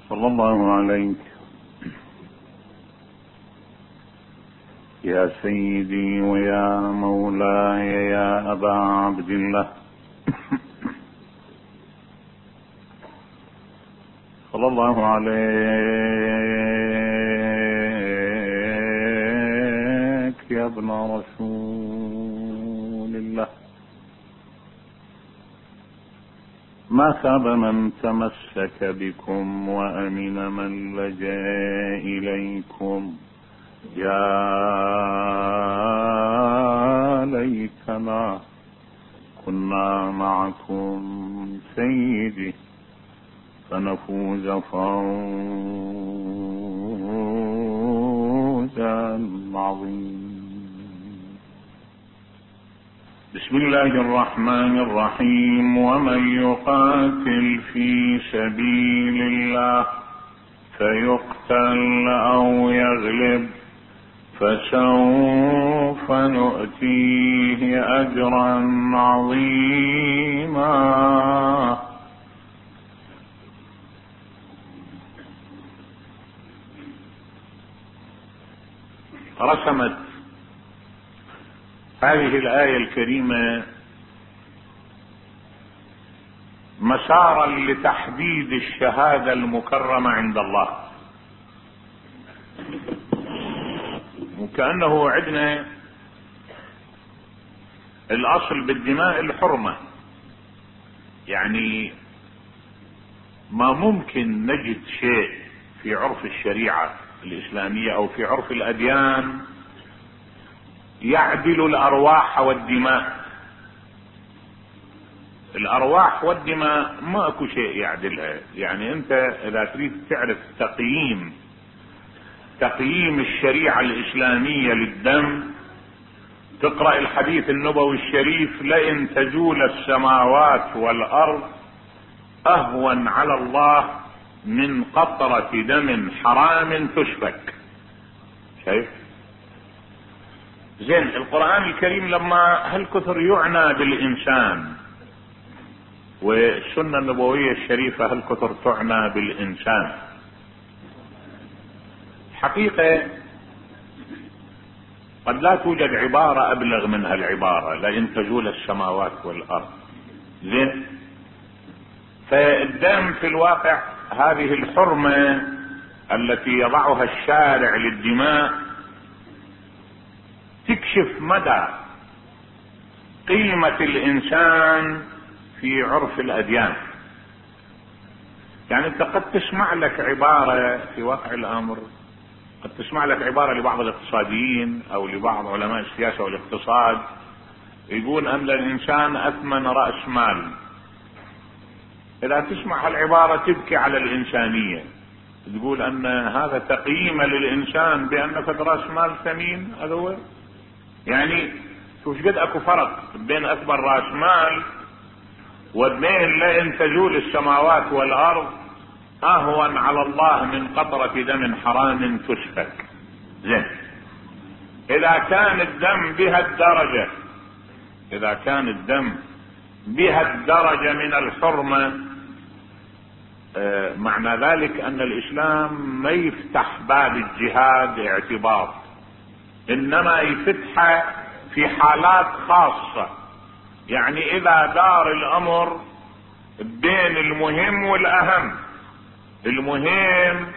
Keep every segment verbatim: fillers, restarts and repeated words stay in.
صلى الله عليك يا سيدي ويا مولاي يا أبا عبد الله صلى الله عليك يا ابن رسول الله. ما خاب من تمسك بكم وأمن من لجأ إليكم. يا ليتنا كنا معكم سيدي فنفوز فوزا عظيما. بسم الله الرحمن الرحيم. ومن يقاتل في سبيل الله فيقتل أو يغلب فسوف نؤتيه أجرا عظيما. رسمت هذه الآية الكريمة مسارا لتحديد الشهادة المكرمة عند الله، وكأنه عندنا الأصل بالدماء الحرمة، يعني ما ممكن نجد شيء في عرف الشريعة الإسلامية أو في عرف الأديان يعدل الأرواح والدماء. الأرواح والدماء ما اكو شيء يعدلها. يعني انت اذا تريد تعرف تقييم تقييم الشريعة الإسلامية للدم تقرأ الحديث النبوي الشريف: لئن تزول السماوات والأرض أهون على الله من قطرة دم حرام تسفك. شايف؟ زين، القرآن الكريم لما هالكثر يعنى بالإنسان، والسنة النبوية الشريفة هالكثر تعنى بالإنسان، حقيقة قد لا توجد عبارة أبلغ من هالعبارة: لئن تزول السماوات والأرض. زين، فالدم في الواقع هذه الحرمة التي يضعها الشارع للدماء تكشف مدى قيمة الإنسان في عرف الأديان. يعني انت قد تسمع لك عبارة في واقع الأمر، قد تسمع لك عبارة لبعض الاقتصاديين او لبعض علماء السياسة والاقتصاد يقول ان الانسان اثمن رأس مال. اذا تسمع هالعبارة تبكي على الانسانية، تقول ان هذا تقييم للانسان بان فد رأس مال ثمين. هذا هو يعني شوف قد اكو فرق بين اكبر رأس مال وبين لئن تزول السماوات والارض اهون على الله من قطرة دم حرام تسفك. زين، اذا كان الدم بهالدرجة اذا كان الدم بهالدرجة من الحرمة، آه معنى ذلك ان الاسلام ما يفتح باب الجهاد اعتبار، انما يفتحه في حالات خاصة. يعني اذا دار الامر بين المهم والاهم، المهم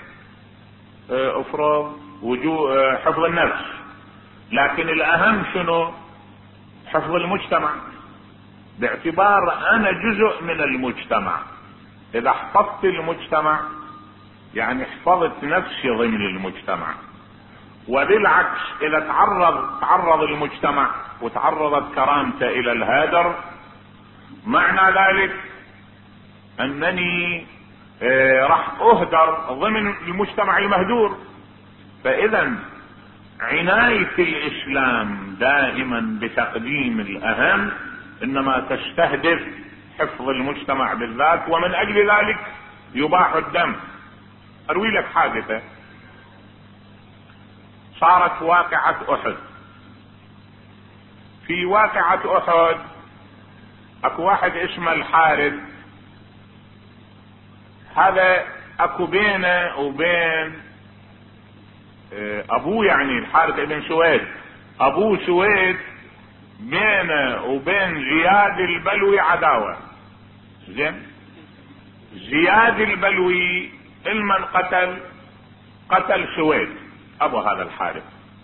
افرض وجوه حفظ النفس، لكن الاهم شنو؟ حفظ المجتمع، باعتبار انا جزء من المجتمع. اذا حفظت المجتمع يعني حفظت نفسي ضمن المجتمع. وبالعكس اذا تعرض تعرض المجتمع وتعرضت كرامته الى الهدر، معنى ذلك انني اه راح اهدر ضمن المجتمع المهدور. فاذا عناية الاسلام دائما بتقديم الاهم انما تستهدف حفظ المجتمع بالذات، ومن اجل ذلك يباح الدم. اروي لك حادثة صارت واقعة احد. في واقعة احد اكو واحد اسمه الحارث، هذا اكو بينه وبين ابوه يعني الحارث ابن سويد، ابوه سويد بينه وبين زياد البلوي عداوة. زين، زياد البلوي المن قتل قتل سويد ابو هذا الحارث.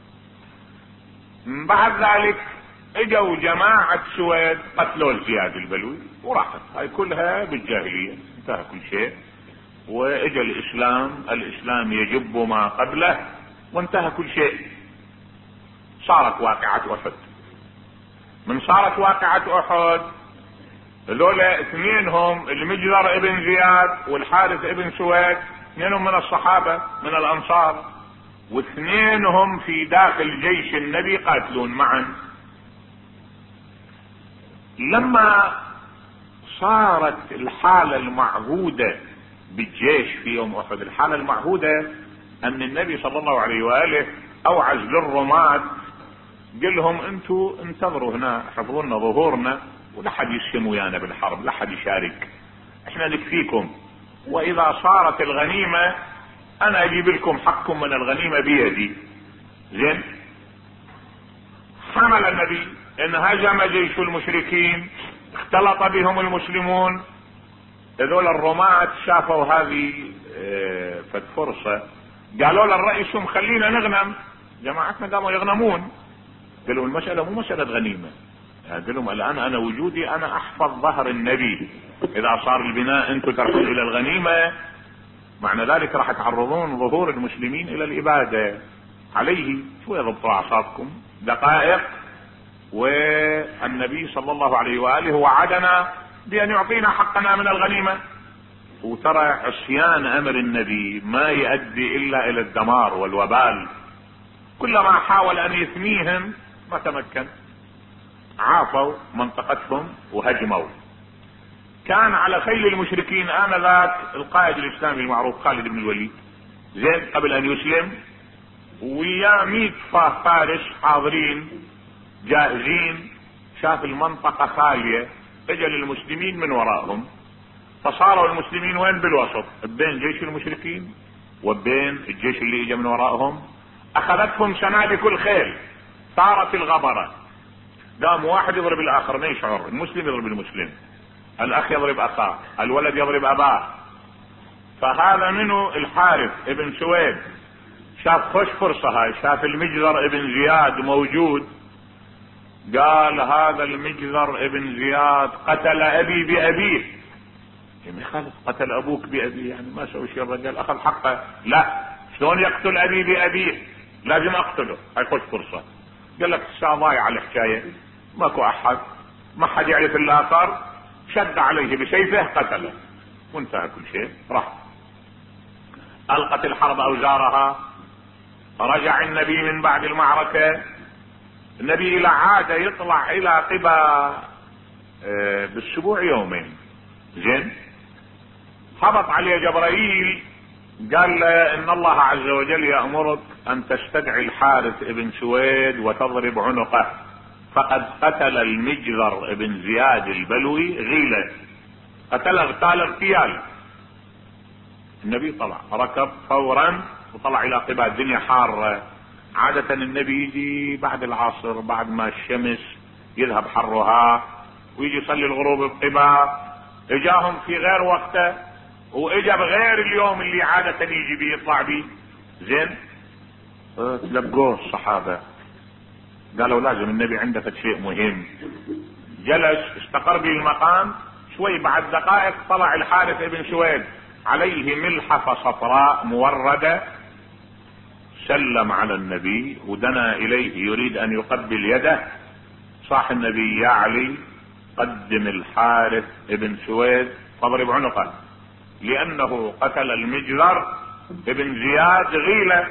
بعد ذلك اجوا جماعة سويد قتلوا زياد البلوي وراحت هاي كلها بالجاهلية، انتهى كل شيء. واجا الاسلام، الاسلام يجب ما قبله وانتهى كل شيء. صارت واقعة احد. من صارت واقعة احد هذولا اثنينهم المجذر ابن زياد والحارث ابن سويد، اثنينهم من الصحابة من الانصار، واثنينهم في داخل جيش النبي قاتلون معا. لما صارت الحالة المعهودة بالجيش في يوم احد، الحالة المعهودة ان النبي صلى الله عليه وآله اوعز للرماة قال لهم انتوا انتظروا هنا، حفظوا لنا ظهورنا ولا حد يسهم ويانا بالحرب، لا حد يشارك، احنا نكفيكم، واذا صارت الغنيمة انا اجيب لكم حقكم من الغنيمة بيدي. زين، حمل النبي ان هجم جيش المشركين، اختلط بهم المسلمون. هذول الرماة شافوا هذه اه فرصة، قالوا للرئيسهم خلينا نغنم، جماعتنا قاموا يغنمون. قالوا المسألة مو مسألة غنيمة، قال لهم الان انا وجودي انا احفظ ظهر النبي، اذا صار البناء انتم تركون الى الغنيمة معنى ذلك راح تعرضون ظهور المسلمين الى الابادة عليه. شوية ضبطوا اعصابكم دقائق، والنبي صلى الله عليه وآله وعدنا بان يعطينا حقنا من الغنيمة. وترى عصيان امر النبي ما يؤدي الا الى الدمار والوبال، كلما حاول ان يثنيهم ما تمكن، عافوا منطقتهم وهجموا. كان على خيل المشركين آنذاك القائد الاسلامي المعروف خالد بن الوليد، زين، قبل ان يسلم، ويا مئة فارس حاضرين جاهزين. شاف المنطقة خالية، اجى للمسلمين من وراءهم، فصاروا المسلمين وين؟ بالوسط بين جيش المشركين وبين الجيش اللي اجى من وراءهم. اخذتهم سنادك الخيل، صارت الغبرة، قام واحد يضرب الاخر ما يشعر، المسلم يضرب المسلم، الاخ يضرب اخاه، الولد يضرب اباه. فهذا منه الحارث ابن سويد شاف خوش فرصة هاي، شاف المجذر ابن زياد موجود، قال هذا المجذر ابن زياد قتل ابي بابيه. يعني خالد قتل ابوك بابيه يعني ما سوى شيء، الرجال اخذ حقه، لا شلون يقتل ابي بابيه؟ لازم اقتله، هاي خوش فرصة. قال لك الساعة ضايعة الحكاية، ماكو احد، ما حد يعرف الاخر، شد عليه بسيفه قتله وانتهى كل شيء. راح القت الحرب اوزارها. رجع النبي من بعد المعركة، النبي الى عادة يطلع الى قبى اه بالسبوع يومين. زين، هبط عليه جبرائيل قال له ان الله عز وجل يأمرك ان تستدعي الحارث ابن سويد وتضرب عنقه، فقد قتل المجذر ابن زياد البلوي غيلة، قتل اغتال اغتيال. النبي طلع ركب فورا وطلع الى قباء، الدنيا حارة، عادة النبي يجي بعد العصر بعد ما الشمس يذهب حرها ويجي يصلي الغروب بقباء. اجاهم في غير وقته واجا بغير اليوم اللي عادة يجي بيه يطلع بيه. زين، تلقوه الصحابة قالوا لازم النبي عنده شيء مهم. جلس استقر به المقام شوي، بعد دقائق طلع الحارث ابن سويد عليه ملحفة صفراء موردة، سلم على النبي ودنا اليه يريد ان يقبل يده. صاح النبي يا علي قدم الحارث ابن سويد فاضرب عنقه، لانه قتل المجذر ابن زياد غيلة.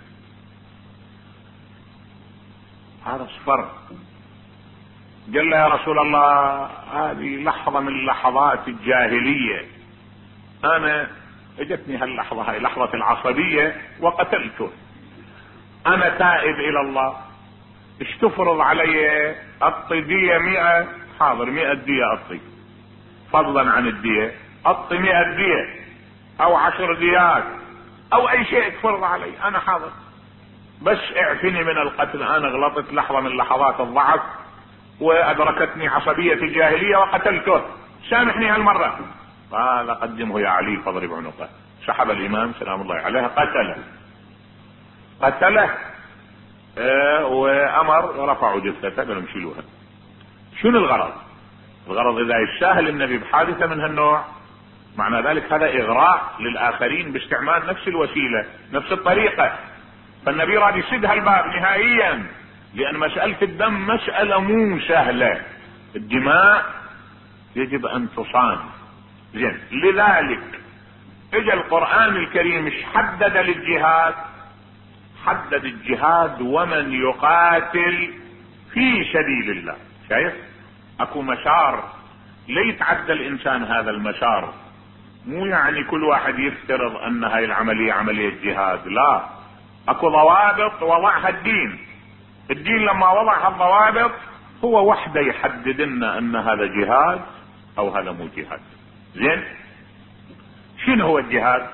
هذا صفر. قال له يا رسول الله هذه لحظة من لحظات الجاهلية، انا اجتني هاللحظة هاي لحظة العصبية وقتلته، انا تائب الى الله، ايش تفرض علي؟ اعطي دية مئة، حاضر مئة دية اعطي، فضلا عن الدية اعطي مئة دية. او عشر ديات او اي شيء تفرض علي، انا حاضر، بس اعفني من القتل، انا غلطت لحظة من لحظات الضعف وادركتني عصبية الجاهلية وقتلته، سامحني هالمرة. قال قدمه يا علي فاضرب عنقه. سحب الامام سلام الله عليه قتله قتله اه وامر رفعوا جثته قالوا نشيلوها. شنو الغرض؟ الغرض اذا يستاهل النبي بحادثة من هالنوع، معنى ذلك هذا اغراء للاخرين باستعمال نفس الوسيلة نفس الطريقة. فالنبي راد يسد هالباب نهائيا، لان مسألة الدم مسألة مو سهلة، الدماء يجب ان تصان. زين، لذلك اجى القرآن الكريم ايش حدد للجهاد؟ حدد الجهاد ومن يقاتل في سبيل الله. شايف اكو مسار ليتعدى الانسان هذا المسار، مو يعني كل واحد يفترض ان هاي العملية عملية جهاد، لا، اكو ضوابط وضعها الدين. الدين لما وضع الضوابط هو وحده يحدد لنا ان هذا جهاد او هذا مو جهاد. زين، شنو هو الجهاد؟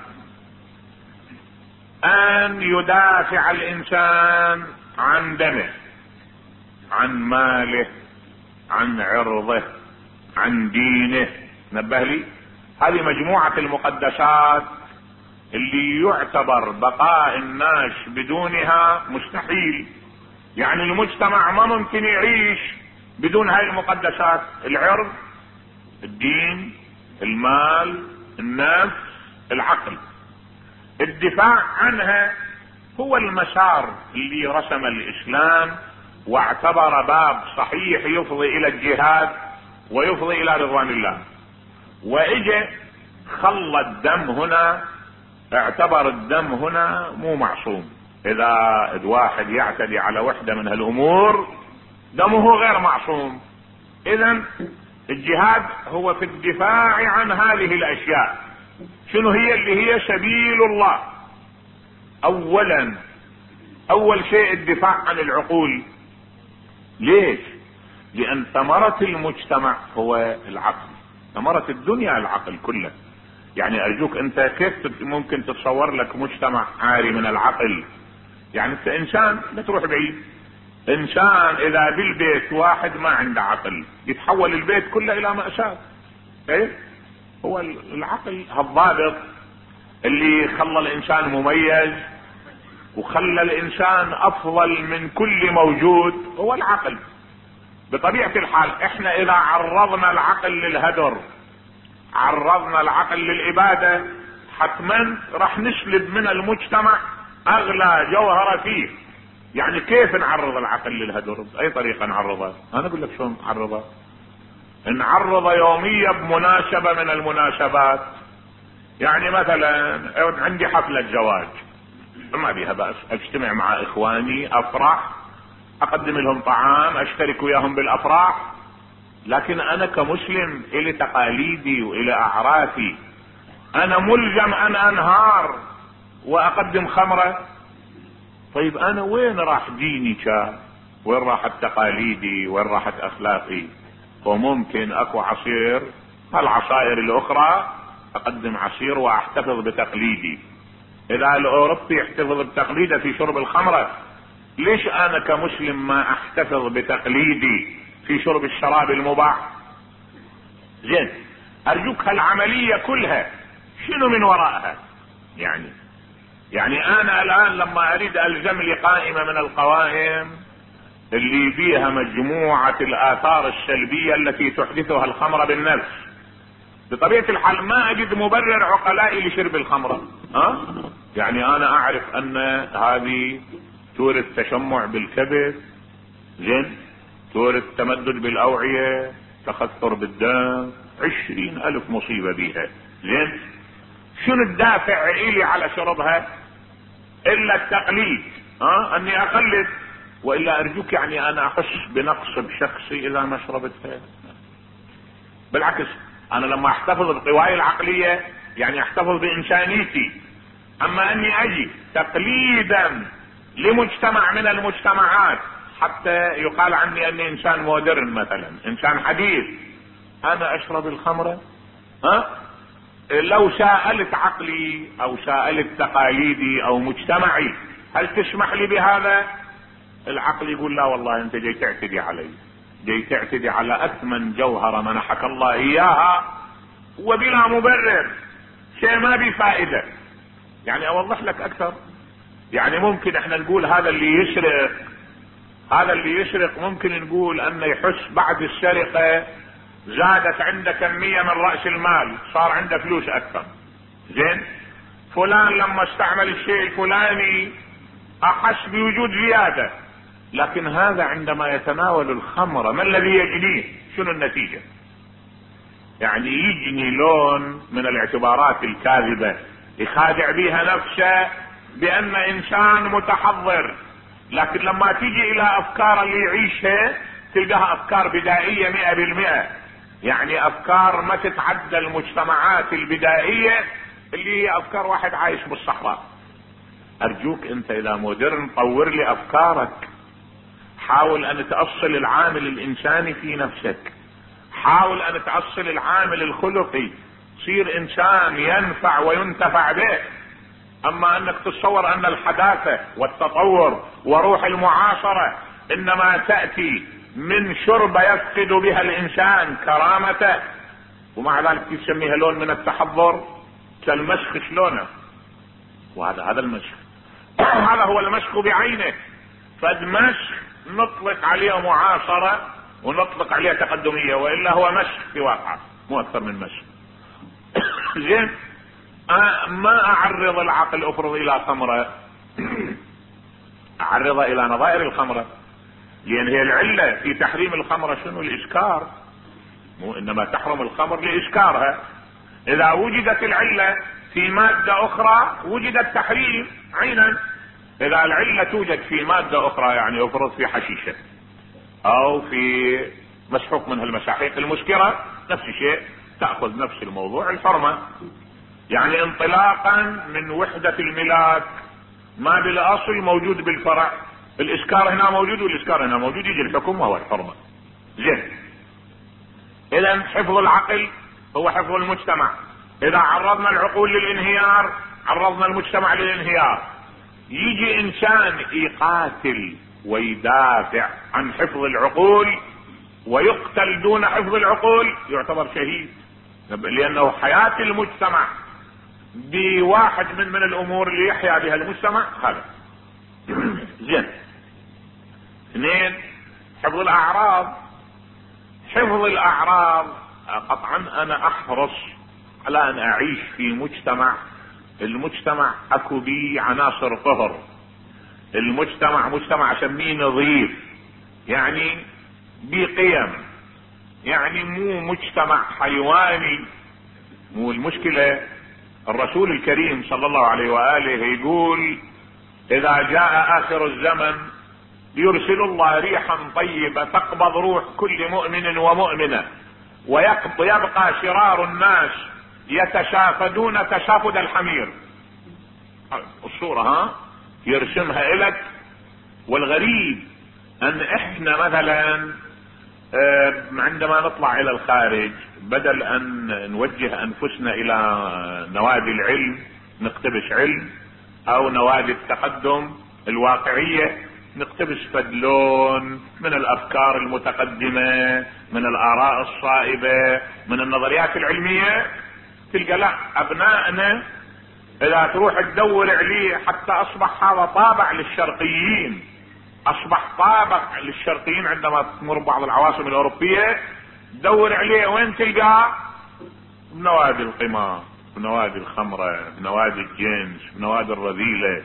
ان يدافع الانسان عن دمه، عن ماله، عن عرضه، عن دينه. نبه لي، هذه مجموعة المقدسات اللي يعتبر بقاء الناس بدونها مستحيل. يعني المجتمع ما ممكن يعيش بدون هاي المقدسات: العرض، الدين، المال، النفس، العقل. الدفاع عنها هو المسار اللي رسم الاسلام واعتبر باب صحيح يفضي الى الجهاد ويفضي الى رضوان الله. واجى خلى الدم هنا، اعتبر الدم هنا مو معصوم. اذا الواحد يعتدي على وحدة من هالامور دمه غير معصوم. اذا الجهاد هو في الدفاع عن هذه الاشياء. شنو هي؟ اللي هي سبيل الله. اولا اول شيء الدفاع عن العقول. ليش؟ لان ثمرة المجتمع هو العقل، ثمرة الدنيا العقل كله. يعني ارجوك، انت كيف ممكن تتصور لك مجتمع عاري من العقل؟ يعني انت انسان، لا تروح بعيد، انسان اذا بالبيت واحد ما عنده عقل يتحول البيت كله الى مأساة. ايه هو العقل هالضابط اللي خلى الانسان مميز وخلى الانسان افضل من كل موجود، هو العقل. بطبيعة الحال احنا اذا عرضنا العقل للهدر، عرضنا العقل للابادة، حتما راح نسلب من المجتمع اغلى جوهرة فيه. يعني كيف نعرض العقل للهدر؟ باي طريقة نعرضه؟ انا اقول لك شلون نعرضه. نعرضه يوميا بمناسبة من المناسبات. يعني مثلا عندي حفلة زواج، ما بيها بأس، اجتمع مع اخواني، افرح، اقدم لهم طعام، اشترك وياهم بالافراح. لكن انا كمسلم الي تقاليدي والي اعرافي، انا ملزم ان انهار واقدم خمرة. طيب انا وين راح ديني؟ كا وين راحت تقاليدي؟ وين راحت اخلاقي؟ وممكن اكو عصير، العصائر الاخرى اقدم عصير واحتفظ بتقليدي. اذا الاوروبي يحتفظ بتقليده في شرب الخمرة، ليش انا كمسلم ما احتفظ بتقليدي في شرب الشراب المباح؟ زين، ارجوك هالعملية كلها شنو من وراءها؟ يعني يعني انا الان لما اريد الزم لي قائمة من القوائم اللي فيها مجموعة الاثار السلبية التي تحدثها الخمرة بالنفس، بطبيعة الحال ما اجد مبرر عقلائي لشرب الخمرة. ها؟ يعني انا اعرف ان هذه تورث تشمع بالكبد، زين، تورث تمدد بالاوعية، تخثر بالدم، عشرين الف مصيبة بيها. زين، شنو الدافع الي على شربها الا التقليد؟ ها؟ اني اقلد. والا ارجوك، يعني انا احس بنقص بشخصي اذا ما شربتها. بالعكس، انا لما احتفظ بقواي العقلية يعني احتفظ بانسانيتي. اما اني اجي تقليدا لمجتمع من المجتمعات حتى يقال عني اني انسان مودرن مثلا، انسان حديث، انا اشرب الخمرة، ها؟ لو سألت عقلي او سألت تقاليدي او مجتمعي هل تسمح لي بهذا، العقل يقول لا والله انت جاي تعتدي علي، جاي تعتدي على اثمن جوهرة منحك الله اياها وبلا مبرر، شيء ما بفائدة. يعني اوضح لك اكثر، يعني ممكن احنا نقول هذا اللي يسرق، هذا اللي يسرق ممكن نقول انه يحس بعد السرقة زادت عنده كمية من رأس المال، صار عنده فلوس اكثر. زين، فلان لما استعمل الشيء الفلاني احس بوجود زيادة، لكن هذا عندما يتناول الخمر ما الذي يجنيه؟ شنو النتيجة؟ يعني يجني لون من الاعتبارات الكاذبة يخادع بها نفسه بان انسان متحضر، لكن لما تيجي الى افكار اللي يعيشها تلقاها افكار بدائية مئة بالمئة، يعني افكار ما تتعدى المجتمعات البدائية اللي هي افكار واحد عايش بالصحراء. ارجوك انت اذا مودرن طور لي افكارك، حاول ان تأصل العامل الانساني في نفسك، حاول ان تأصل العامل الخلقي، صير انسان ينفع وينتفع به. اما انك تتصور ان الحداثة والتطور وروح المعاصرة انما تأتي من شربة يفقد بها الانسان كرامته ومع ذلك تسميها لون من التحضر، كالمسخ شلونه، وهذا هذا المسخ هذا هو المسخ بعينه. فالمسخ نطلق عليه معاصرة ونطلق عليه تقدمية، وإلا هو مسخ في واقعه مو أكثر من مسخ. زين، ما أعرض العقل أفرض إلى خمرة، أعرض إلى نظائر الخمرة، لأن هي العلة في تحريم الخمرة شنو؟ الإسكار، مو إنما تحرم الخمر لإسكارها. إذا وجدت العلة في مادة أخرى وجد التحريم عينا. إذا العلة توجد في مادة أخرى، يعني أفرض في حشيشة أو في مسحوق منها المساحيق المسكرة، نفس الشيء تأخذ نفس الموضوع الحرمة. يعني انطلاقا من وحدة الملاك، ما بالأصل موجود بالفرع، الإسكار هنا موجود والإسكار هنا موجود، يجي الحكم وهو الحرمة. زين، إذا حفظ العقل هو حفظ المجتمع. إذا عرضنا العقول للانهيار عرضنا المجتمع للانهيار. يجي إنسان يقاتل ويدافع عن حفظ العقول ويقتل دون حفظ العقول يعتبر شهيد، لأنه حياة المجتمع بواحد من من الأمور اللي يحيا بها المجتمع هذا. زين، اثنين، حفظ الأعراض. حفظ الأعراض قطعا أنا أحرص على أن أعيش في مجتمع، المجتمع أكو بي عناصر طهر، المجتمع مجتمع أسميه نظيف، يعني بقيم، يعني مو مجتمع حيواني. مو المشكلة الرسول الكريم صلى الله عليه وآله يقول إذا جاء آخر الزمن يرسل الله ريحا طيبة تقبض روح كل مؤمن ومؤمنة، ويبقى شرار الناس يتشافدون تشافد الحمير. الصورة ها يرسمها إلك. والغريب أن إحنا مثلا عندما نطلع إلى الخارج بدل أن نوجه أنفسنا إلى نوادي العلم نقتبس علم، أو نوادي التقدم الواقعية نقتبس فدلون من الأفكار المتقدمة، من الآراء الصائبة، من النظريات العلمية، تلقى لا أبنائنا إذا تروح تدور عليه حتى أصبح هذا طابع للشرقيين، أصبح طابع للشرقيين. عندما تمر بعض العواصم الأوروبية تدور عليه وين تلقاه؟ بنوادي القمار، بنوادي الخمرة، بنوادي الجنس، بنوادي الرذيلة.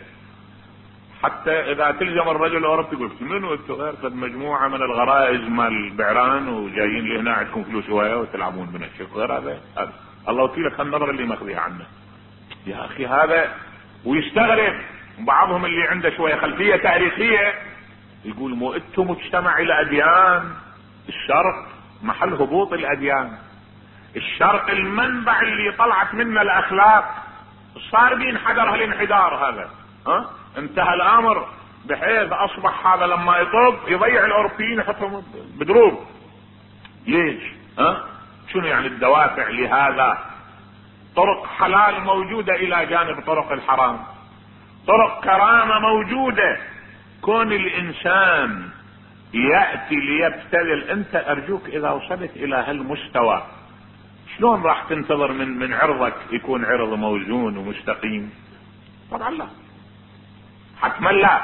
حتى إذا تلزم الرجل الأوروبي يقول منو انتوا غير قد مجموعة من الغرائز مال البعران وجايين لهنا عندكم فلوس هواية وتلعبون بنفسك غير هذا. الله وكيلك النظر اللي ماخذيها عنه يا أخي هذا. ويستغرب بعضهم اللي عنده شوية خلفية تاريخية يقول مو انتم مجتمع الأديان، الشرق محل هبوط الأديان، الشرق المنبع اللي طلعت منه الأخلاق، صار بينحدر هالانحدار هذا. ها انتهى الامر بحيث اصبح هذا لما يطب يضيع الاوروبيين يحطهم بدروب. ليش؟ ها شنو يعني الدوافع لهذا؟ طرق حلال موجودة الى جانب طرق الحرام، طرق كرامة موجودة. كون الانسان يأتي ليبتذل، انت ارجوك اذا وصلت الى هالمستوى شلون راح تنتظر من من عرضك يكون عرض موزون ومستقيم؟ طبعا لا، حتما لا.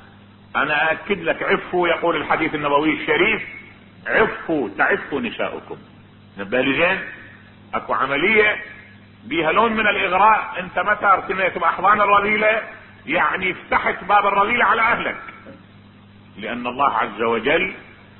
انا اكد لك، عفوا، يقول الحديث النبوي الشريف: عفوا تعفوا نساؤكم. نبالغين، اكو عملية بيها لون من الاغراء. انت متى ارتميت باحضان الرذيلة يعني فتحت باب الرذيلة على اهلك، لان الله عز وجل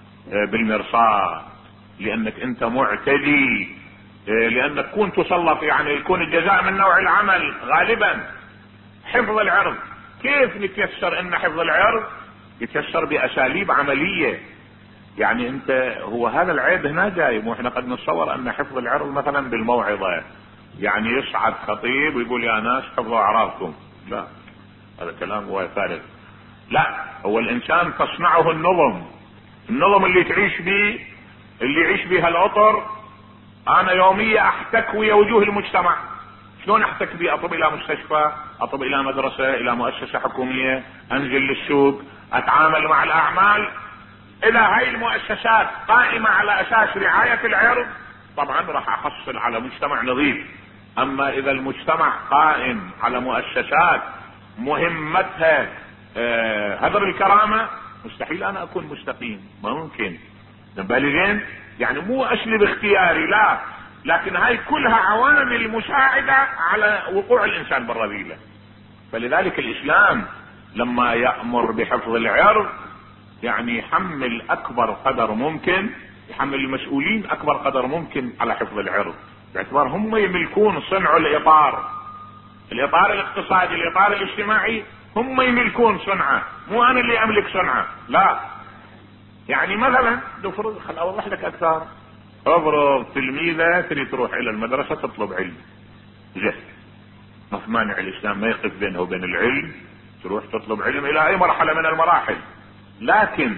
بالمرصاد، لانك انت معتدي، لانك كنت تسلط، يعني يكون الجزاء من نوع العمل غالبا حفظ العرض. كيف نتيسر ان حفظ العرض يتيسر باساليب عملية؟ يعني انت هو هذا العيب هنا جاي، مو احنا قد نتصور ان حفظ العرض مثلا بالموعظة، يعني يصعد خطيب ويقول يا ناس حفظوا اعراضكم. لا، هذا كلام هو فارغ. لا، هو الانسان تصنعه النظم، النظم اللي تعيش به، اللي يعيش بها العطر. انا يوميا احتك ويا وجوه المجتمع. شلون احتك بي؟ اطب الى مستشفى، اطب الى مدرسة، الى مؤسسة حكومية، انزل للسوق، اتعامل مع الاعمال. اذا هاي المؤسسات قائمة على اساس رعاية العرض، طبعا راح احصل على مجتمع نظيف. اما اذا المجتمع قائم على مؤسسات مهمتها آه هدر الكرامة، مستحيل انا اكون مستقيم، ما ممكن. بالغين، يعني مو اشلي باختياري، لا، لكن هاي كلها عوامل مساعدة على وقوع الانسان بالرذيلة. فلذلك الاسلام لما يأمر بحفظ العرض يعني يحمل اكبر قدر ممكن، يحمل المسؤولين اكبر قدر ممكن على حفظ العرض، باعتبار هم يملكون صنع الاطار، الاطار الاقتصادي، الاطار الاجتماعي، هم يملكون صنعه، مو انا اللي املك صنعه. لا، يعني مثلا نفرض، خل اوضح لك اكثر، افرض تلميذة تريد تروح الى المدرسة تطلب علم، زين، ما في مانع، الاسلام ما يقف بينه وبين العلم، تروح تطلب علم الى اي مرحلة من المراحل. لكن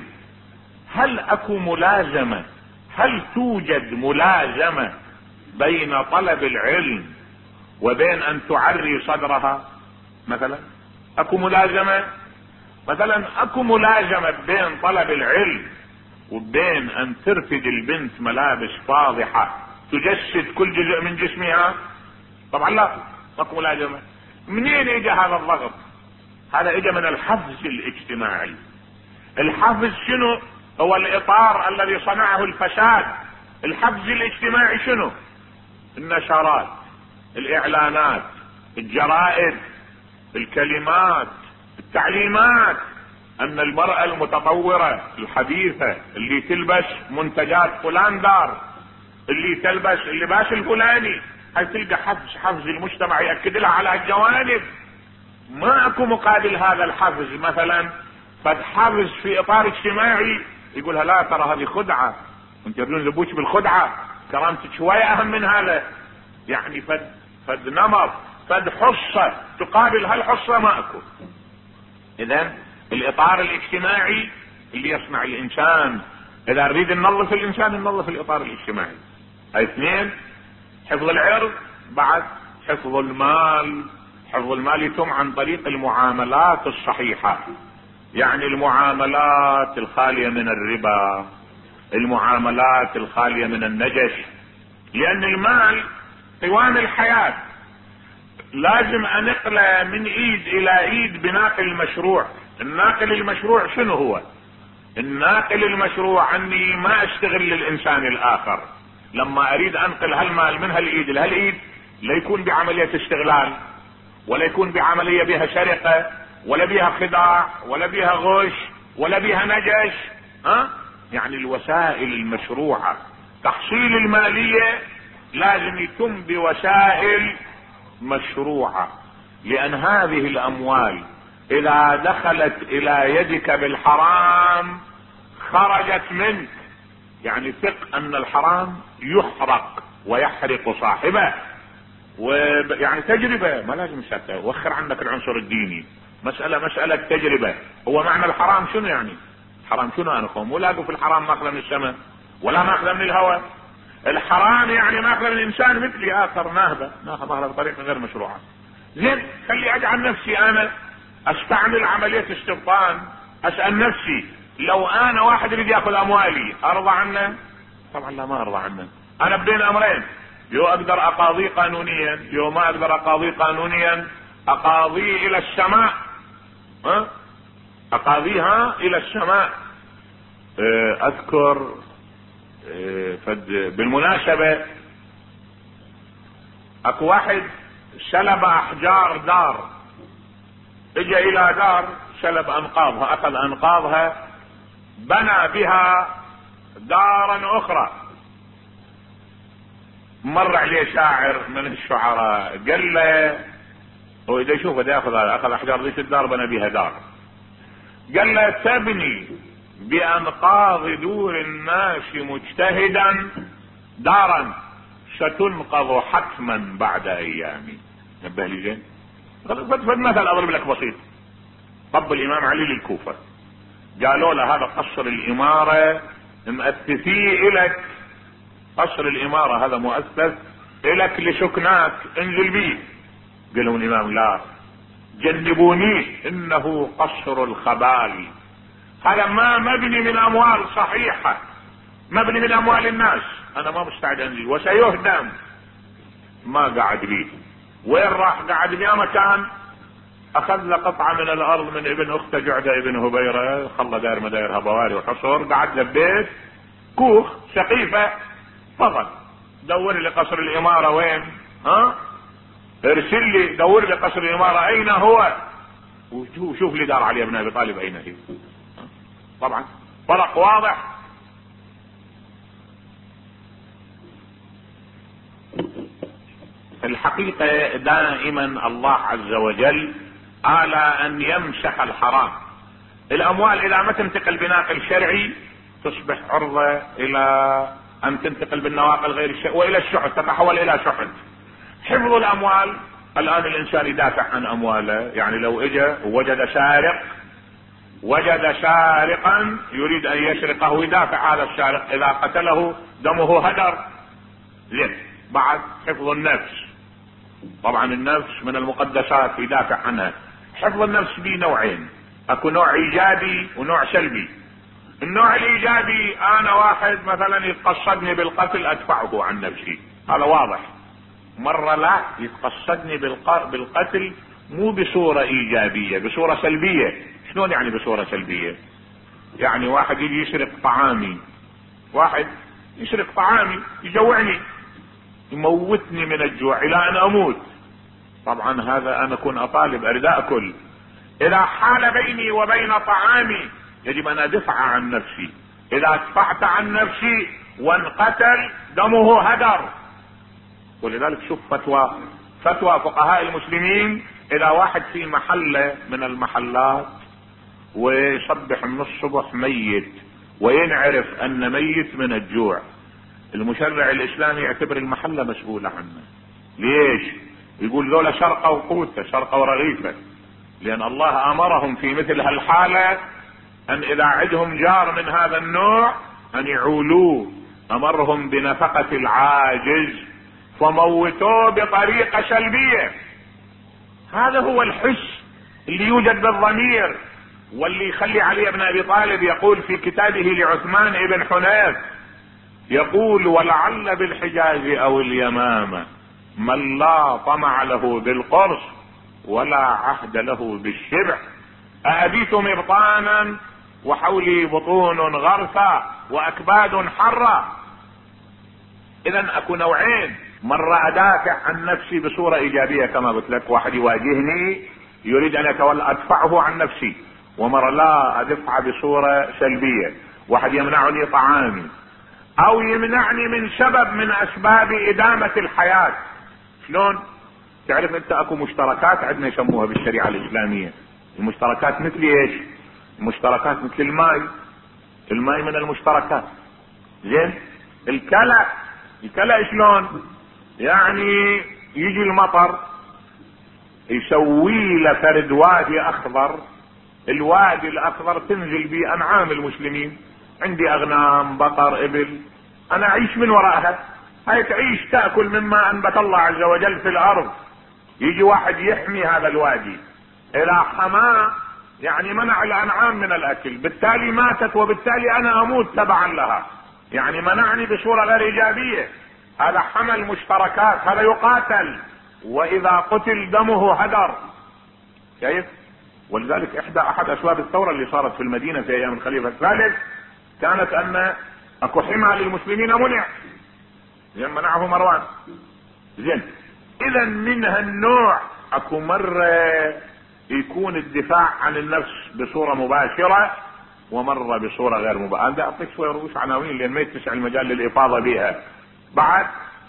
هل اكو ملازمة، هل توجد ملازمة بين طلب العلم وبين ان تعري صدرها؟ مثلا اكو ملازمة، مثلا اكو ملازمة بين طلب العلم وبين ان ترتدي البنت ملابس فاضحة تجسد كل جزء من جسمها؟ طبعا لا، اكو ملازمة. منين اجى هذا الضغط؟ هذا اجى من الحفز الاجتماعي. الحفز شنو؟ هو الاطار الذي صنعه الفساد. الحفز الاجتماعي شنو؟ النشرات، الاعلانات، الجرائد، الكلمات، التعليمات، ان المرأة المتطورة الحديثة اللي تلبس منتجات فلان دار، اللي تلبس اللباس الفلاني، هاي تلقى حفز، حفز المجتمع يأكد لها على الجوانب. ما اكو مقابل هذا الحفز مثلا قد حفز في اطار اجتماعي يقولها لا ترى هذه خدعة، انت تريدون زبوش بالخدعة، كرامتك شوية اهم من هذا. يعني فد فد نمط، فد حصة تقابل هالحصة ما اكو. اذا الاطار الاجتماعي اللي يصنع الانسان، اذا نريد ننظف الانسان ننظف الاطار الاجتماعي. هاي اثنين، حفظ العرض، بعد حفظ المال. حفظ المال يتم عن طريق المعاملات الصحيحة، يعني المعاملات الخالية من الربا، المعاملات الخالية من النجش، لان المال قوام الحياة. لازم انقله من ايد الى ايد بناقل المشروع. الناقل المشروع شنو هو؟ الناقل المشروع اني ما اشتغل للانسان الاخر. لما اريد انقل هالمال من هالايد لهالايد، لا يكون بعملية استغلال، ولا يكون بعملية بها سرقة، ولا بها خداع، ولا بها غش، ولا بها نجش. ها؟ يعني الوسائل المشروعة تحصيل المالية لازم يتم بوسائل مشروعة، لان هذه الاموال اذا دخلت الى يدك بالحرام خرجت منك. يعني ثق ان الحرام يحرق ويحرق صاحبه. ويعني تجربة، ما لازم وخر عنك العنصر الديني، مسألة مسألة تجربة. هو معنى الحرام شنو؟ يعني حرام شنو؟ انا قوم ولا اقول في الحرام ماخذه من السماء ولا ماخذه من الهواء. الحرام يعني ماخذ الانسان مثلي اخر نهبه ناخذ هذا بطريقه غير مشروعه. زين خلي اجعل نفسي انا استعمل عمليه استبطان، اسال نفسي لو انا واحد يريد ياخذ اموالي ارضى عنه؟ طبعا لا، ما ارضى عنه. انا بين امرين، يو اقدر اقاضيه قانونيا، يو ما اقدر اقاضيه قانونيا، اقاضيه الى السماء، ها اقاضيها الى السماء. اذكر بالمناسبة اكو واحد سلب احجار دار، اجى الى دار سلب انقاضها، اخذ انقاضها بنى بها دارا اخرى. مر عليه شاعر من الشعراء قال له، هو اذا يشوف بده ياخذ هذا، اخذ احجار ذيك الدار بنى بها دار، قال له تبني بانقاض دور الناس مجتهدا دارا ستنقض حتما بعد ايام. نبه لي زين. فد مثل اضرب لك بسيط. طب الامام علي للكوفة قالوا له هذا قصر الامارة مؤسسيه الك، قصر الامارة هذا مؤسس الك لسكناك، انزل بيه. قال لهم الامام لا، جنبونيه انه قصر الخبال، هذا ما مبني من اموال صحيحة، مبني من اموال الناس، انا ما مستعد انزل وسيهدم. ما قعد بيه. وين راح؟ قعد بيه مكان اخذ له قطعة من الارض من ابن اخته جعدة ابن هبيرة، خلى داير مدايرها بواري وحصر، قعد له ببيت كوخ سقيفة. فضل دور لي قصر الامارة وين، ها ارسل لي دور لي قصر الامارة اين هو، وشوف لي دار علي بن ابي طالب اين هي. طبعا فرق واضح. الحقيقة دائما الله عز وجل على ان يمسح الحرام. الاموال اذا ما تنتقل بناقل شرعي تصبح عرضة الى ان تنتقل بالنواقل غير الشرعي والى الشحت، تتحول الى شحت. حفظ الاموال، الان الانسان يدافع عن امواله، يعني لو اجى ووجد سارق، وجد سارقا يريد ان يسرقه، يدافع هذا السارق، اذا قتله دمه هدر. زين. بعد حفظ النفس، طبعا النفس من المقدسات يدافع عنها. حفظ النفس به نوعين، اكو نوع ايجابي ونوع سلبي. النوع الايجابي انا واحد مثلا يتقصدني بالقتل ادفعه عن نفسي، هذا واضح. مرة لا، يتقصدني بالقتل مو بصورة ايجابية، بصورة سلبية. شلون يعني بصورة سلبية؟ يعني واحد يجي يسرق طعامي، واحد يسرق طعامي يجوعني، يموتني من الجوع الى ان اموت. طبعا هذا انا اكون اطالب اريد اكل، اذا حال بيني وبين طعامي يجب ان ادفع عن نفسي. اذا دفعت عن نفسي وانقتل دمه هدر. ولذلك شوف فتوى فتوى فقهاء المسلمين، اذا واحد في محلة من المحلات ويصبح من الصبح ميت وينعرف ان ميت من الجوع، المشرع الاسلامي يعتبر المحلة مسؤولة عنه. ليش؟ يقول ذولا شرقوا قوته، شرقوا رغيفه، لان الله امرهم في مثل هالحالة ان اذا عندهم جار من هذا النوع ان يعولوه، امرهم بنفقة العاجز فموتوه بطريقة سلبية. هذا هو الحس اللي يوجد بالضمير، واللي يخلي علي بن ابي طالب يقول في كتابه لعثمان ابن حنيف، يقول ولعل بالحجاز او اليمامة من لا طمع له بالقرص ولا عهد له بالشبع، أأبيت مبطانا وحولي بطون غرثا واكباد حرة. اذا اكو نوعين، مرة ادافع عن نفسي بصورة ايجابية كما قلت لك، واحد يواجهني يريد ان يتولى ادفعه عن نفسي، ومرة لا ادفع بصورة سلبية، واحد يمنعني طعامي او يمنعني من سبب من اسباب ادامة الحياة. شلون؟ تعرف انت اكو مشتركات عندنا يسموها بالشريعة الاسلامية، المشتركات مثل ايش؟ المشتركات مثل الماء، الماء من المشتركات. زين. الكلى، الكلى شلون؟ يعني يجي المطر يسوي له فرد وادي اخضر، الوادي الاخضر تنزل به انعام المسلمين، عندي اغنام بقر ابل، انا اعيش من وراءها. هاي تعيش تأكل مما انبت الله عز وجل في الارض. يجي واحد يحمي هذا الوادي، اذا حماه يعني منع الانعام من الاكل، بالتالي ماتت وبالتالي انا اموت تبعا لها، يعني منعني بصورة غير ايجابية. هذا حمل مشتركات، هذا يقاتل، واذا قتل دمه هدر. كيف؟ ولذلك احدى احد اسباب الثورة اللي صارت في المدينة في ايام الخليفة الثالث كانت ان اكو حمى للمسلمين منع، زين منعه مروان. زين اذا من هالنوع اكو مرة يكون الدفاع عن النفس بصورة مباشرة ومرة بصورة غير مباشرة. انا اعطيك شوي رؤوس عناوين لان ما يتسع المجال للافاضة بها. بعد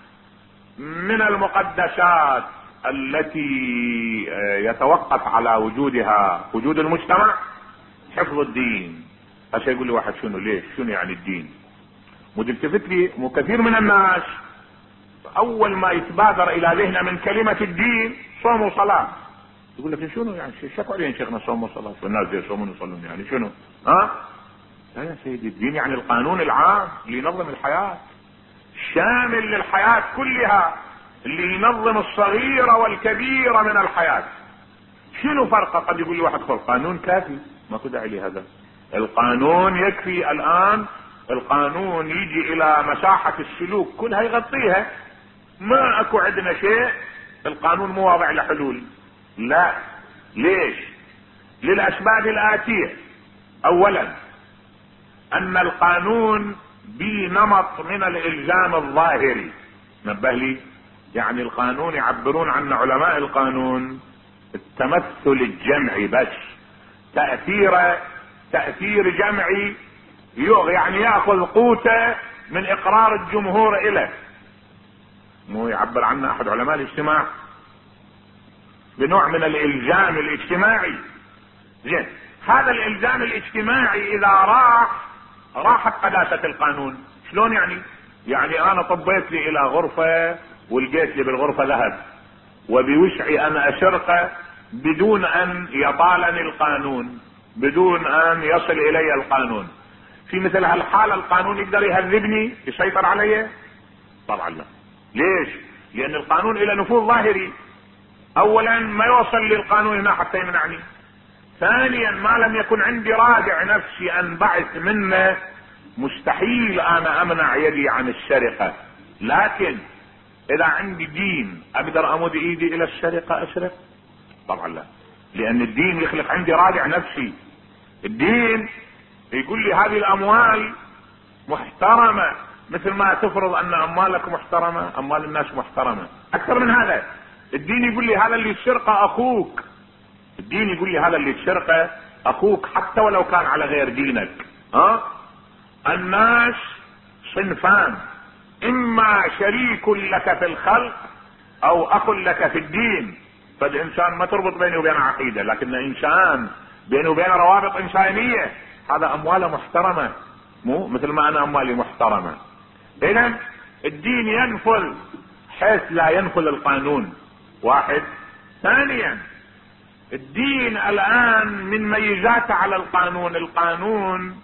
من المقدسات التي يتوقف على وجودها وجود المجتمع حفظ الدين. هسه يقول لي واحد شنو ليش شنو يعني الدين؟ وتلتفت لي مو كثير من الناس اول ما يتبادر الى ذهنه من كلمة الدين صوم وصلاة، يقول لك شنو يعني شكوا علينا شيخنا صوم وصلاة والناس دي يصومون ويصلون يعني شنو؟ ها؟ لا يا سيدي، الدين يعني القانون العام اللي ينظم الحياة، شامل للحياة كلها، اللي ينظم الصغيرة والكبيرة من الحياة. شنو فرقه؟ قد يقول لي واحد القانون كافي، ماكو داعي لهذا. القانون يكفي الان، القانون يجي الى مساحة السلوك كلها يغطيها، ما اكو عندنا شيء القانون مو واضع له حلول. لا، ليش؟ للاسباب الاتية. اولا ان القانون بنمط من الالزام الظاهري. نبه لي، يعني القانون يعبرون عنه علماء القانون التمثل الجمعي بس، تأثير تأثير جمعي، يعني يأخذ قوته من اقرار الجمهور اله. مو يعبر عنه احد علماء الاجتماع بنوع من الالزام الاجتماعي. زين، هذا الالزام الاجتماعي اذا راح راحت قداسة القانون. شلون يعني؟ يعني انا طبيت لي الى غرفة ولقيت لي بالغرفة ذهب، وبوسعي انا اشرقه بدون ان يطالني القانون، بدون ان يصل الي القانون. في مثل هالحالة القانون يقدر يهذبني، يسيطر علي؟ طبعا لا. ليش؟ لان القانون له نفوذ ظاهري. اولا ما يوصل للقانون هنا حتى يمنعني. ثانيا ما لم يكن عندي رادع نفسي انبعث منه، مستحيل انا امنع يدي عن السرقة. لكن اذا عندي دين اقدر امد ايدي الى السرقة اسرق؟ طبعا لا، لان الدين يخلق عندي رادع نفسي. الدين يقول لي هذه الاموال محترمة، مثل ما تفرض ان اموالك محترمة، اموال الناس محترمة. اكثر من هذا، الدين يقول لي هذا اللي تسرقه اخوك. الدين يقول لي هذا اللي تسرقه اخوك حتى ولو كان على غير دينك. ها؟ الناس صنفان، اما شريك لك في الخلق او اخ لك في الدين. فالانسان ما تربط بينه وبين عقيدة، لكن انسان بينه وبين روابط انسانية، هذا امواله محترمة، مو مثل ما انا اموالي محترمة. اذا الدين ينفذ حيث لا ينفذ القانون. واحد. ثانيا الدين الان من ميزاته على القانون، القانون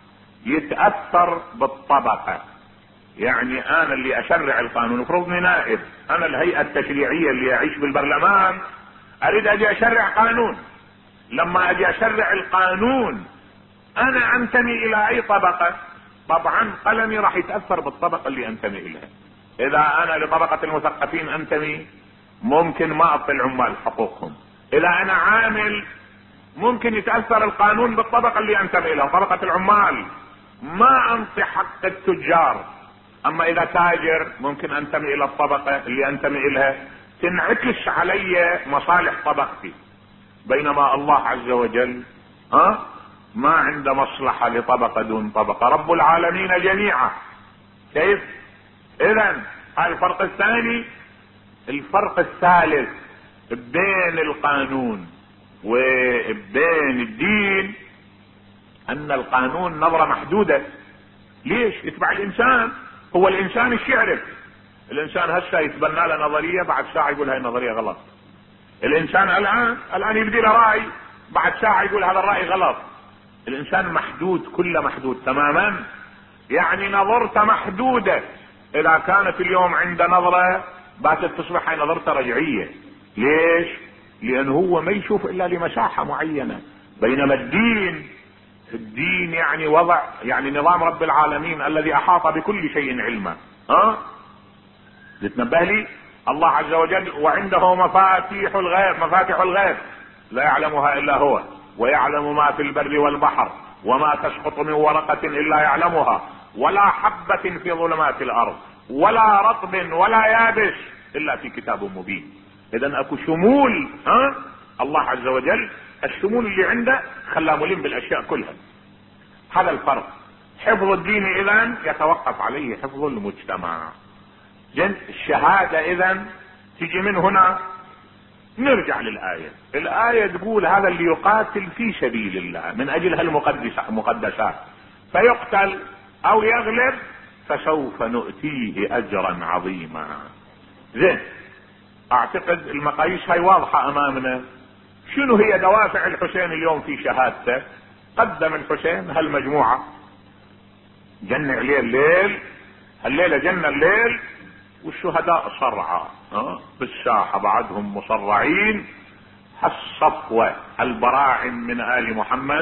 يتأثر بالطبقة. يعني انا اللي اشرع القانون، افرضني نائب، انا الهيئة التشريعية اللي اعيش بالبرلمان اريد اجي اشرع قانون. لما اجي اشرع القانون انا انتمي الى اي طبقة؟ طبعا قلمي راح يتأثر بالطبقة اللي انتمي اليها. اذا انا لطبقة المثقفين انتمي، ممكن ما اعطي العمال حقوقهم. اذا انا عامل، ممكن يتأثر القانون بالطبقة اللي انتمي اليها، طبقة العمال، ما انطي حق التجار. اما اذا تاجر ممكن انتمي الى الطبقة اللي انتمي اليها، تنعكس علي مصالح طبقتي. بينما الله عز وجل ها ما عنده مصلحة لطبقة دون طبقة، رب العالمين جميعا. كيف؟ اذا الفرق الثاني. الفرق الثالث بين القانون وبين الدين ان القانون نظرة محدودة. ليش؟ يتبع الانسان. هو الانسان ايش يعرف؟ الانسان هسه يتبنى له نظرية، بعد ساعة يقول هاي النظرية غلط. الانسان الان الان يبدي له رأي، بعد ساعة يقول هذا الرأي غلط. الانسان محدود، كله محدود تماما، يعني نظرته محدودة. اذا كانت اليوم عنده نظرة باتت تصبح هاي نظرته رجعية. ليش؟ لان هو ما يشوف الا لمساحة معينة، بينما الدين الدين يعني وضع، يعني نظام رب العالمين الذي احاط بكل شيء علما. ها تتنبه لي الله عز وجل وعنده مفاتيح الغيب، مفاتيح الغيب لا يعلمها الا هو، ويعلم ما في البر والبحر، وما تسقط من ورقة الا يعلمها، ولا حبة في ظلمات الارض، ولا رطب ولا يابس الا في كتاب مبين. اذا اكو شمول. ها الله عز وجل الشمول اللي عنده خلاه ملم بالاشياء كلها. هذا الفرق. حفظ الدين اذا يتوقف عليه حفظ المجتمع. جن الشهادة اذا تجي من هنا. نرجع للآية. الآية تقول هذا اللي يقاتل في سبيل الله من اجل هالمقدسات فيقتل او يغلب فسوف نؤتيه اجرا عظيما. زين، اعتقد المقاييس هاي واضحة امامنا. شنو هي دوافع الحسين اليوم في شهادته؟ قدم الحسين هالمجموعة، جن عليه الليل، الليلة جن الليل، والشهداء صرعى أه؟ بالساحة بعدهم مصرعين. الصفوة البراعم من آل محمد،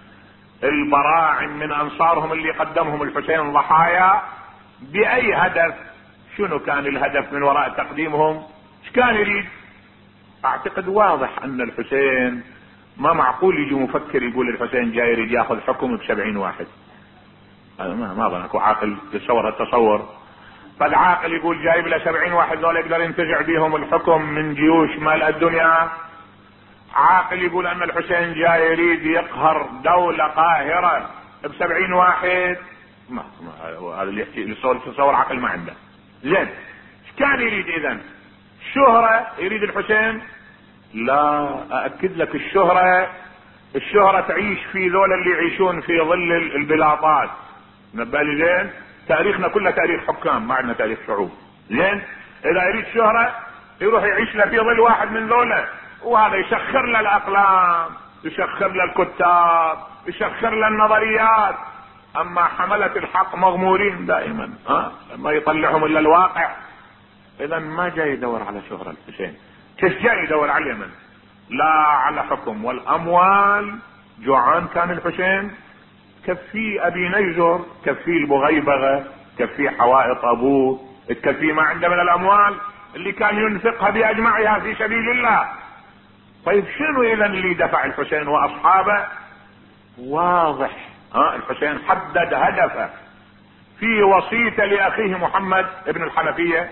البراعم من انصارهم اللي قدمهم الحسين ضحايا. بأي هدف؟ شنو كان الهدف من وراء تقديمهم؟ ايش كان يريد؟ اعتقد واضح ان الحسين ما معقول يجي مفكر يقول الحسين جاي يريد ياخذ حكم بسبعين واحد. هذا ما ما اظن اكو عاقل يتصور التصور. فالعاقل يقول جايب له سبعين واحد ذولا يقدر ينتزع بيهم الحكم من جيوش مال الدنيا. عاقل يقول ان الحسين جاي يريد يقهر دولة قاهرة بسبعين واحد. ما هذا اللي يحكي يتصور تصور عقل ما عنده. زين، ايش كان يريد اذا؟ الشهرة يريد الحسين؟ لا، اأكد لك الشهرة الشهرة تعيش في ذولا اللي يعيشون في ظل البلاطات. نبالي زين، تاريخنا كله تاريخ حكام، ما عندنا تاريخ شعوب. زين، اذا يريد شهرة يروح يعيش له في ظل واحد من ذولا، وهذا يسخر له الاقلام، يسخر له الكتاب، يسخر له النظريات. اما حملة الحق مغمورين دائما، ها ما يطلعهم الا الواقع. اذا ما جاي يدور على شهرة الحسين. كيف جاي يدور على اليمن؟ لا على حكم والاموال. جوعان كان الحسين، كفي ابي نيزر، كفي البغيبغة، كفي حوائط ابوه، تكفي ما عنده من الاموال اللي كان ينفقها باجمعها في سبيل الله. طيب شنو اذا اللي دفع الحسين واصحابه؟ واضح. ها الحسين حدد هدفه في وصيته لاخيه محمد ابن الحنفية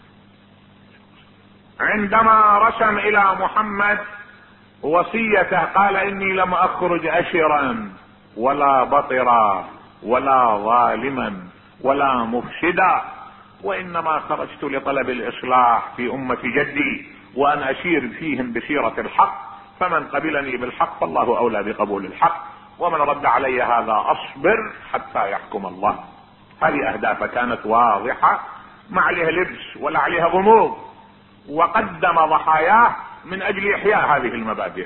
عندما رسم الى محمد وصيته. قال اني لم اخرج اشرا ولا بطرا ولا ظالما ولا مفسدا، وانما خرجت لطلب الاصلاح في امة جدي وان اشير فيهم بسيرة الحق، فمن قبلني بالحق فالله اولى بقبول الحق، ومن رد علي هذا اصبر حتى يحكم الله. هذه اهدافه كانت واضحة، ما عليها لبس ولا عليها غموض، وقدم ضحاياه من اجل احياء هذه المبادئ.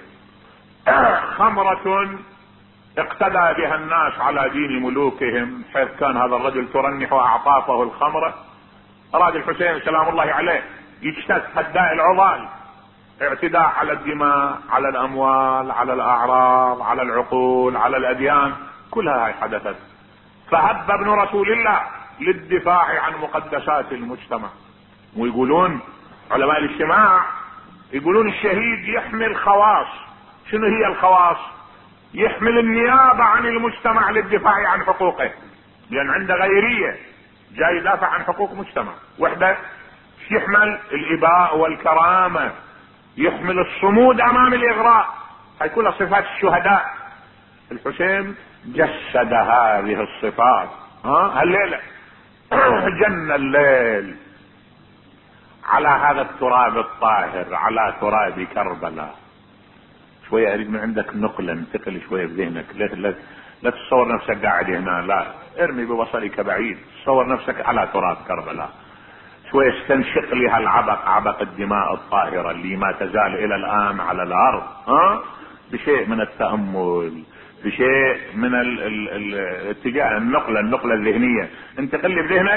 خمرة اقتدى بها الناس على دين ملوكهم، حيث كان هذا الرجل ترنح اعطافه الخمرة. اراد الحسين سلام الله عليه يجتث هداء العضال، اعتداء على الدماء، على الاموال، على الاعراض، على العقول، على الاديان، كلها هاي حدثت. فهب ابن رسول الله للدفاع عن مقدسات المجتمع. ويقولون علماء الاجتماع، يقولون الشهيد يحمل خواص. شنو هي الخواص؟ يحمل النيابة عن المجتمع للدفاع عن حقوقه، لان عنده غيرية جاي يدافع عن حقوق مجتمع. وحدة يحمل الاباء والكرامة، يحمل الصمود امام الاغراء، هاي كلها صفات الشهداء. الحسين جسد هذه الصفات. ها هالليلة جن الليل على هذا التراب الطاهر، على تراب كربلاء. شوية اريد من عندك نقلة انتقل شوية بذهنك. لا, لا, لا تصور نفسك قاعد هنا، لا ارمي ببصرك بعيد، تصور نفسك على تراب كربلاء. شوية استنشق لي هالعبق، عبق الدماء الطاهرة اللي ما تزال الى الان على الارض. ها بشيء من التأمل، بشيء من ال ال ال اتجاه النقلة النقلة الذهنية. انتقل لي بذهنك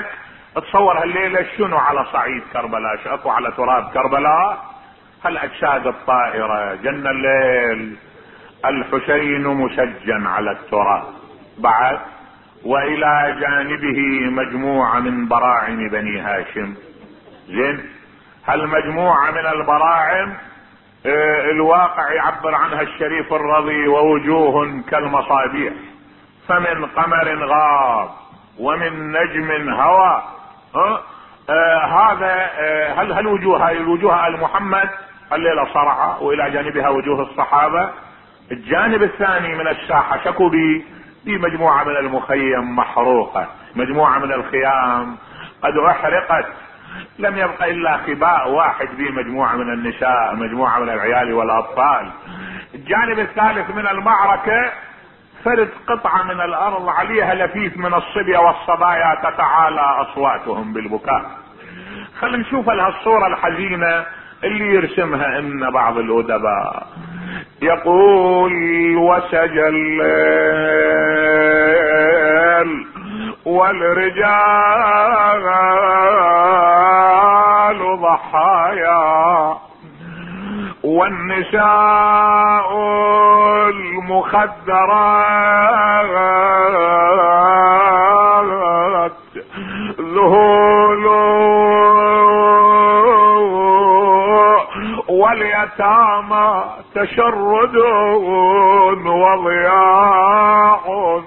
تصور هالليلة شنو على صعيد كربلاء، اكو على تراب كربلاء هالاجساد الطائرة. جن الليل الحسين مسجن على التراب بعد، والى جانبه مجموعة من براعم بني هاشم. زين، هالمجموعة من البراعم اه الواقع يعبر عنها الشريف الرضي ووجوه كالمصابيح، فمن قمر غاب ومن نجم هوى. اه اه هذا اه هل هالوجوه، هاي الوجوه ال محمد الليلة صرعة، والى جانبها وجوه الصحابة. الجانب الثاني من الساحة شكو بي بمجموعة من المخيم محروقة، مجموعة من الخيام قد احرقت، لم يبقى الا خباء واحد به مجموعة من النساء، مجموعة من العيال والاطفال. الجانب الثالث من المعركة فرد قطعة من الارض عليها لفيف من الصبية والصبايا تتعالى اصواتهم بالبكاء. خلينا نشوف هالصورة الحزينة اللي يرسمها ان بعض الادباء. يقول وسجى الليل والرجال ضحايا، والنساء المخدرات ذهول، واليتامى تشرد وضياع،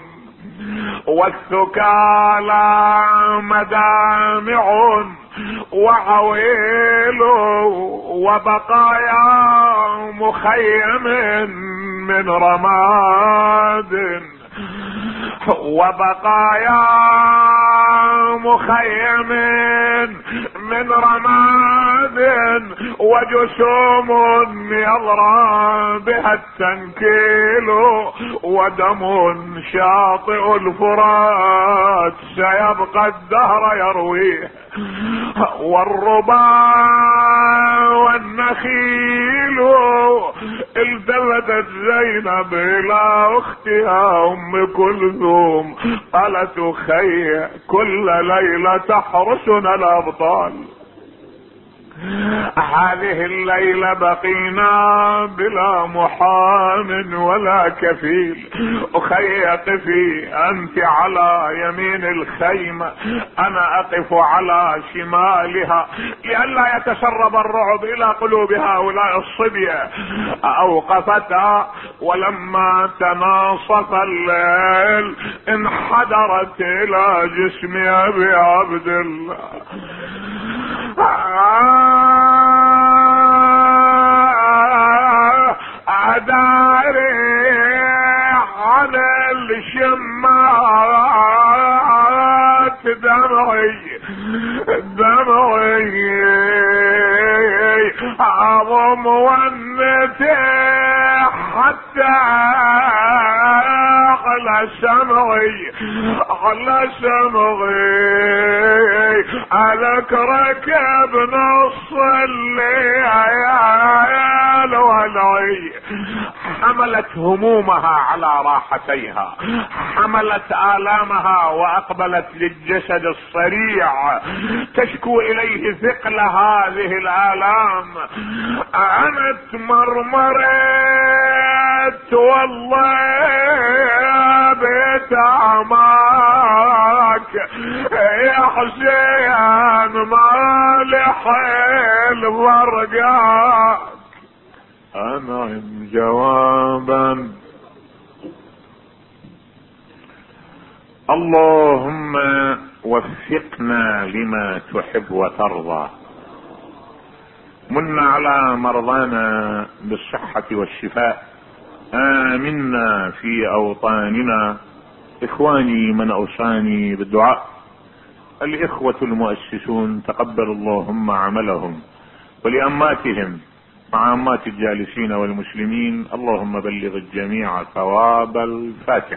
والثكالى مدامع وعويل، وبقايا مخيم من رماد، وبقايا مخيم من رماد، وجسوم يضرى بها التنكيل، ودم شاطئ الفرات سيبقى الدهر يرويه، والربا والنخيل. التفتت زينب الى اختها ام كلثوم قالت اخي كل ليلة تحرسنا الابطال، هذه الليلة بقينا بلا محام ولا كفيل، اخي قفي انت على يمين الخيمة، انا اقف على شمالها، لئلا يتسرب الرعب الى قلوب هؤلاء الصبية. اوقفتها، ولما تناصف الليل انحدرت الى جسم ابي عبد الله. اداري عن الشمات دمعي دمعي اعظم ونتي حتى على سمعي على سمعي عليك ركب نص الليل والعي. حملت همومها على راحتيها، حملت آلامها وأقبلت للجسد الصريع تشكو إليه ثقل هذه الآلام. أنا تمرمرت والله بيت عماك يا حسين مالح الورقات. أنعم جوابا اللهم وفقنا لما تحب وترضى. من على مرضانا بالصحة والشفاء، آمنا في أوطاننا. إخواني من أوصاني بالدعاء الإخوة المؤسسون تقبل اللهم عملهم، ولأماتهم مع أمات الجالسين والمسلمين اللهم بلغ الجميع ثواب الفاتحة.